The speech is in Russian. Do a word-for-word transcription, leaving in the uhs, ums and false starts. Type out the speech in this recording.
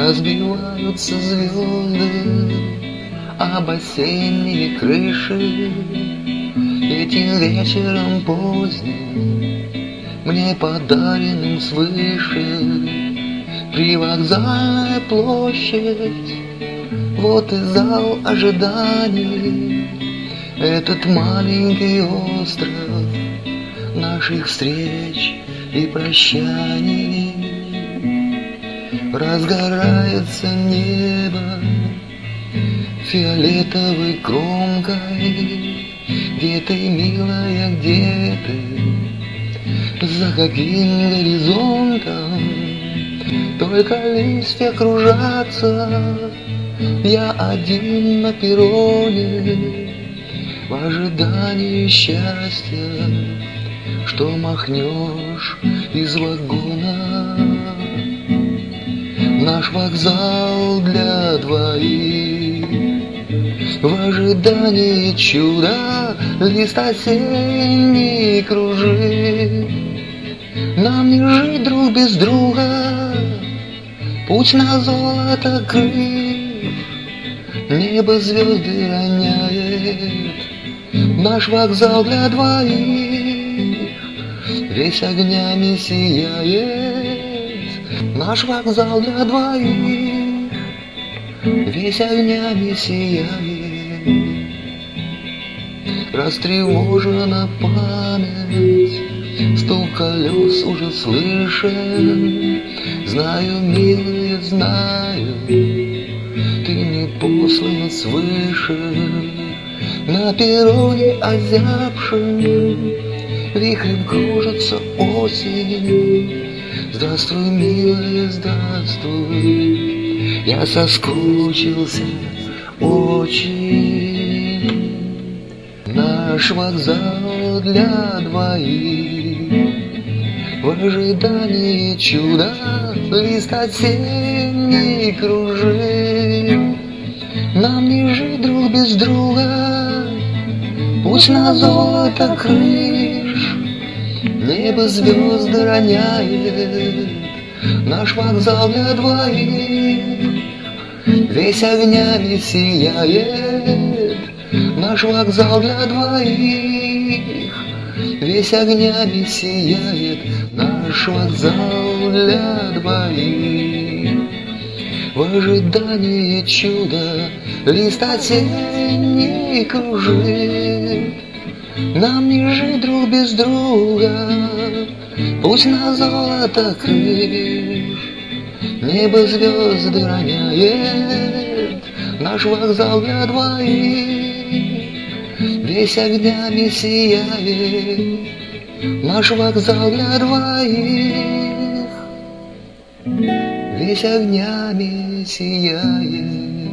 Разбиваются звезды об осенние крыши. Этим вечером поздним, мне подаренным свыше, привокзальная площадь, вот и зал ожиданий. Этот маленький остров наших встреч и прощаний. Разгорается небо фиолетовой кромкой. Где ты, милая, где ты? За каким горизонтом? Только листья кружатся. Я один на перроне в ожидании счастья, что махнешь из вагона. Наш вокзал для двоих в ожидании чуда. Лист осенний кружит. Нам не жить друг без друга. Путь на золото крыш. Небо звезды роняет. Наш вокзал для двоих весь огнями сияет. Наш вокзал для двоих весь огнями сияет. Растревожена память, стук колес уже слышен. Знаю, милая, знаю, ты не послана свыше. На перроне озябшим вихрем кружится осень. Здравствуй, милая, здравствуй, я соскучился очень. Наш вокзал для двоих в ожидании чуда. Лист осенний кружит. Нам не жить друг без друга. Путь на золото крыш. Небо звезды роняет. Наш вокзал для двоих весь огнями сияет. Наш вокзал для двоих весь огнями сияет. Наш вокзал для двоих в ожидании чуда. Лист осенний кружит. Нам не жить друг без друга. Путь на золото крыш. Небо звезды роняет. Наш вокзал для двоих весь огнями сияет. Наш вокзал для двоих весь огнями сияет.